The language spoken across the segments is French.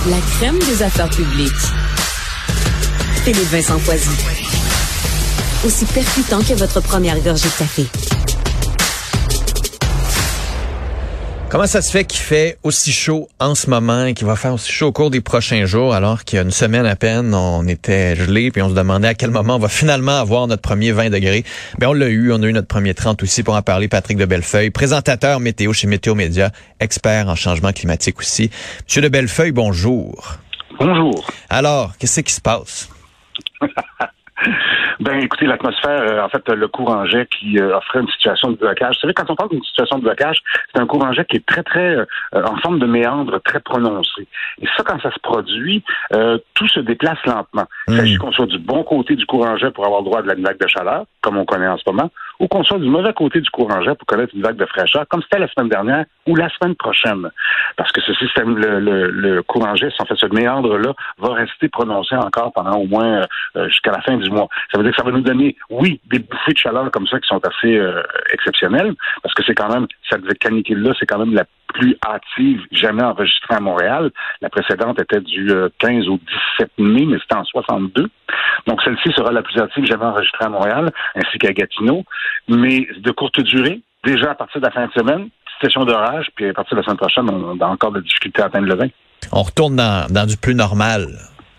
La crème des affaires publiques. Philippe Vincent Foisy. Aussi percutant que votre première gorgée de café. Comment ça se fait qu'il fait aussi chaud en ce moment et qu'il va faire aussi chaud au cours des prochains jours, alors qu'il y a une semaine à peine, on était gelé puis on se demandait à quel moment on va finalement avoir notre premier 20 degrés. Ben on l'a eu, on a eu notre premier 30 aussi. Pour en parler, Patrick de Bellefeuille, présentateur météo chez Météo Média, expert en changement climatique aussi. Monsieur de Bellefeuille, bonjour. Bonjour. Alors, qu'est-ce qui se passe? Ben, écoutez, l'atmosphère, en fait, le courant jet qui offrait une situation de blocage. Vous savez, quand on parle d'une situation de blocage, c'est un courant jet qui est très, en forme de méandre très prononcé. Et ça, quand ça se produit, tout se déplace lentement. Il s'agit qu'on soit du bon côté du courant jet pour avoir le droit de la vague de chaleur, comme on connaît en ce moment, ou qu'on soit du mauvais côté du courant jet pour connaître une vague de fraîcheur, comme c'était la semaine dernière ou la semaine prochaine. Parce que ce système, le courant jet, en fait, ce méandre-là, va rester prononcé encore pendant au moins jusqu'à la fin du mois. Ça veut dire que ça va nous donner, oui, des bouffées de chaleur comme ça qui sont assez exceptionnelles, parce que c'est quand même, cette canicule-là, c'est quand même la plus hâtive jamais enregistrée à Montréal. La précédente était du 15 au 17 mai, mais c'était en 62. Donc, celle-ci sera la plus hâtive jamais enregistrée à Montréal, ainsi qu'à Gatineau. Mais de courte durée, déjà à partir de la fin de semaine, session d'orage, puis à partir de la semaine prochaine, on a encore de difficultés à atteindre le 20. On retourne dans du plus normal.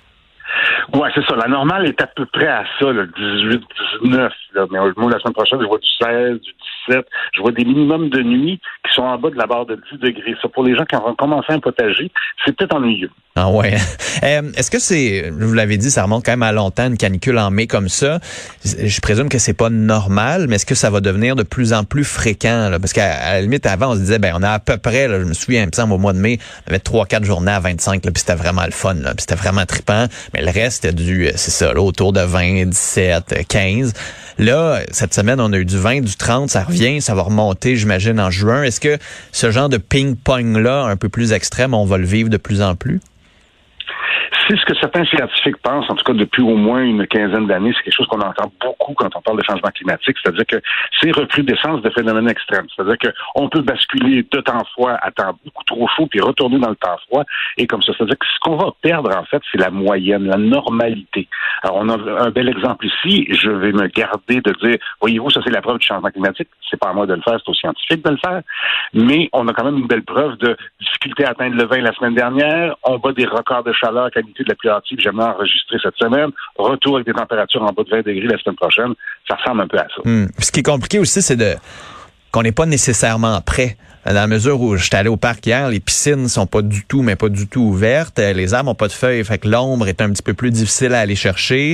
Ouais, c'est ça. La normale est à peu près à ça, le 18, 19. Là. Mais moi, la semaine prochaine, je vois du 16, du 17. Je vois des minimums de nuit qui sont en bas de la barre de 10 degrés. Ça, pour les gens qui ont commencé un potager, c'est peut-être ennuyeux. Ah ouais. Est-ce que c'est, vous l'avez dit, ça remonte quand même à longtemps, une canicule en mai comme ça. Je présume que c'est pas normal, mais est-ce que ça va devenir de plus en plus fréquent? Là? Parce qu'à la limite, avant, on se disait, on a à peu près, là, je me souviens, il me semble, au mois de mai, on avait 3-4 journées à 25, là, puis c'était vraiment le fun, là, puis c'était vraiment trippant. Mais le reste, c'était c'est ça, là, autour de 20, 17, 15. Là, cette semaine, on a eu du 20, du 30, ça revient, ça va remonter, j'imagine, en juin. Est-ce que ce genre de ping-pong-là, un peu plus extrême, on va le vivre de plus en plus? C'est ce que certains scientifiques pensent, en tout cas depuis au moins une quinzaine d'années. C'est quelque chose qu'on entend beaucoup quand on parle de changement climatique, c'est-à-dire que c'est recrudescence de phénomènes extrêmes. C'est-à-dire qu'on peut basculer de temps froid à temps beaucoup trop chaud puis retourner dans le temps froid et comme ça. C'est-à-dire que ce qu'on va perdre, en fait, c'est la moyenne, la normalité. Alors, on a un bel exemple ici. Je vais me garder de dire, voyez-vous, ça c'est la preuve du changement climatique. C'est pas à moi de le faire, c'est aux scientifiques de le faire. Mais on a quand même une belle preuve de difficulté à atteindre le 20 la semaine dernière. On bat des records de chaleur qualité de la plus hâtive jamais enregistrée cette semaine. Retour avec des températures en bas de 20 degrés la semaine prochaine. Ça ressemble un peu à ça. Ce qui est compliqué aussi, c'est qu'on n'est pas nécessairement prêt. Dans la mesure où j'étais allé au parc hier, les piscines sont pas du tout ouvertes. Les arbres ont pas de feuilles, fait que l'ombre est un petit peu plus difficile à aller chercher.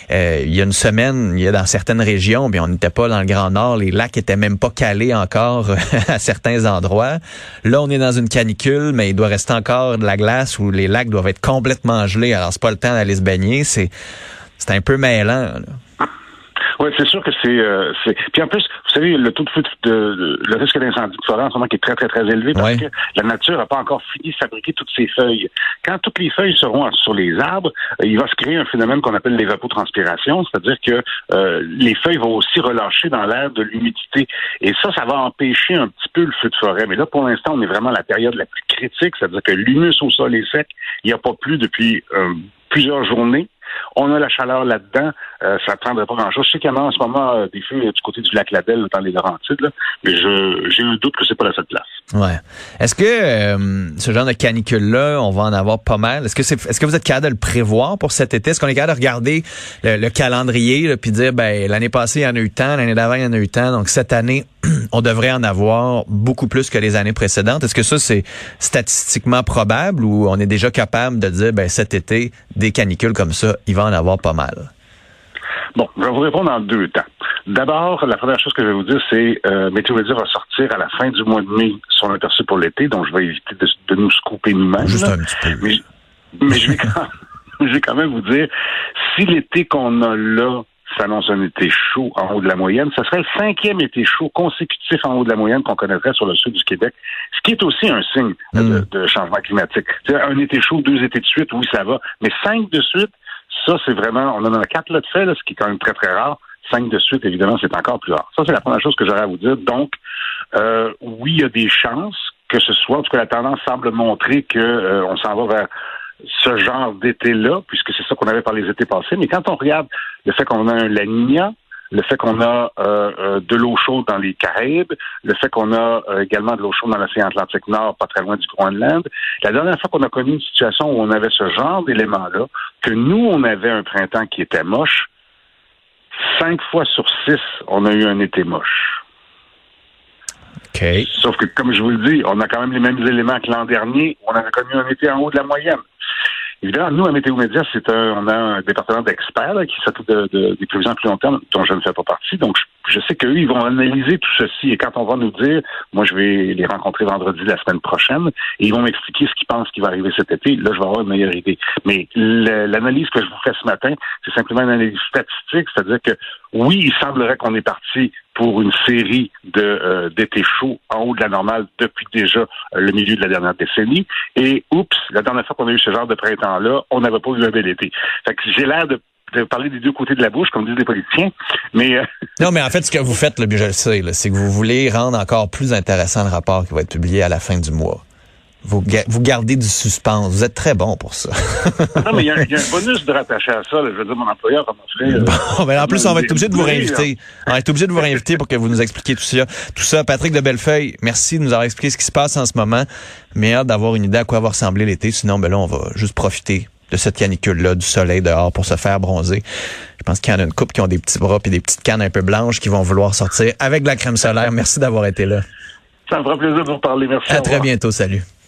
Il y a une semaine, il y a dans certaines régions, bien on n'était pas dans le Grand Nord, les lacs étaient même pas calés encore à certains endroits. Là, on est dans une canicule, mais il doit rester encore de la glace où les lacs doivent être complètement gelés. Alors c'est pas le temps d'aller se baigner, c'est un peu mêlant, là. Oui, c'est sûr que c'est. Puis en plus, vous savez, le taux de feu le risque d'incendie de forêt en ce moment qui est très, très, très élevé parce que la nature n'a pas encore fini de fabriquer toutes ses feuilles. Quand toutes les feuilles seront sur les arbres, il va se créer un phénomène qu'on appelle l'évapotranspiration, c'est-à-dire que les feuilles vont aussi relâcher dans l'air de l'humidité. Et ça va empêcher un petit peu le feu de forêt. Mais là, pour l'instant, on est vraiment à la période la plus critique, c'est-à-dire que l'humus au sol est sec. Il n'y a pas plu depuis plusieurs journées. On a la chaleur là-dedans, ça ne prendrait pas grand-chose. Je sais qu'il y en a en ce moment des feux du côté du lac Labelle, dans les Laurentides, là, mais j'ai un doute que c'est pas la seule place. Ouais. Est-ce que ce genre de canicule-là, on va en avoir pas mal? Est-ce que vous êtes capable de le prévoir pour cet été? Est-ce qu'on est capable de regarder le calendrier puis dire, l'année passée, il y en a eu tant, l'année d'avant, il y en a eu tant, donc cette année, on devrait en avoir beaucoup plus que les années précédentes. Est-ce que ça, c'est statistiquement probable ou on est déjà capable de dire, cet été, des canicules comme ça, il va en avoir pas mal? Bon, je vais vous répondre en deux temps. D'abord, la première chose que je vais vous dire, c'est Météo Média va sortir à la fin du mois de mai son aperçu pour l'été, donc je vais éviter de nous scooper nous-mêmes. Juste un petit peu. Mais je vais quand même vous dire, si l'été qu'on a là s'annonce un été chaud en haut de la moyenne, ce serait le 5e été chaud consécutif en haut de la moyenne qu'on connaîtrait sur le sud du Québec, ce qui est aussi un signe de changement climatique. C'est-à-dire, un été chaud, 2 étés de suite, oui, ça va, mais 5 de suite, ça, c'est vraiment, on en a 4 là de fait, là, ce qui est quand même très, très rare. 5 de suite, évidemment, c'est encore plus rare. Ça, c'est la première chose que j'aurais à vous dire. Donc, oui, il y a des chances que ce soit, en tout cas, la tendance semble montrer que on s'en va vers ce genre d'été-là, puisque c'est ça qu'on avait par les étés passés. Mais quand on regarde le fait qu'on a un La Niña, le fait qu'on a de l'eau chaude dans les Caraïbes, le fait qu'on a également de l'eau chaude dans l'océan Atlantique Nord, pas très loin du Groenland. La dernière fois qu'on a connu une situation où on avait ce genre d'éléments-là, que nous, on avait un printemps qui était moche, 5 fois sur 6, on a eu un été moche. Okay. Sauf que, comme je vous le dis, on a quand même les mêmes éléments que l'an dernier, où on avait connu un été en haut de la moyenne. Évidemment, nous, à Météo Média, on a un département d'experts là, qui s'occupe des prévisions à plus long terme, dont je ne fais pas partie. Donc, je sais qu'eux, ils vont analyser tout ceci. Et quand on va nous dire, moi, je vais les rencontrer vendredi la semaine prochaine, et ils vont m'expliquer ce qu'ils pensent qui va arriver cet été. Là, je vais avoir une meilleure idée. Mais l'analyse que je vous fais ce matin, c'est simplement une analyse statistique, c'est-à-dire que oui, il semblerait qu'on est parti pour une série d'étés chauds en haut de la normale depuis déjà le milieu de la dernière décennie. Et oups, la dernière fois qu'on a eu ce genre de printemps-là, on n'avait pas eu un bel été. Fait que j'ai l'air de parler des deux côtés de la bouche, comme disent les politiciens. Mais non, mais en fait, ce que vous faites, là, je le sais, là, c'est que vous voulez rendre encore plus intéressant le rapport qui va être publié à la fin du mois. Vous gardez du suspense. Vous êtes très bon pour ça. Non, mais il y a un bonus de rattacher à ça. Là. Je veux dire, mon employeur va m'offrir... Bon, ben en plus, on va être obligé de vous réinviter. On va être obligé de vous réinviter pour que vous nous expliquiez tout ça. Tout ça, Patrick de Bellefeuille, merci de nous avoir expliqué ce qui se passe en ce moment. Mais hâte d'avoir une idée à quoi va ressembler l'été. Sinon, ben là, on va juste profiter de cette canicule-là, du soleil dehors pour se faire bronzer. Je pense qu'il y en a une couple qui ont des petits bras et des petites cannes un peu blanches qui vont vouloir sortir avec de la crème solaire. Merci d'avoir été là. Ça me fera plaisir de vous parler. Merci. À très bientôt. Salut.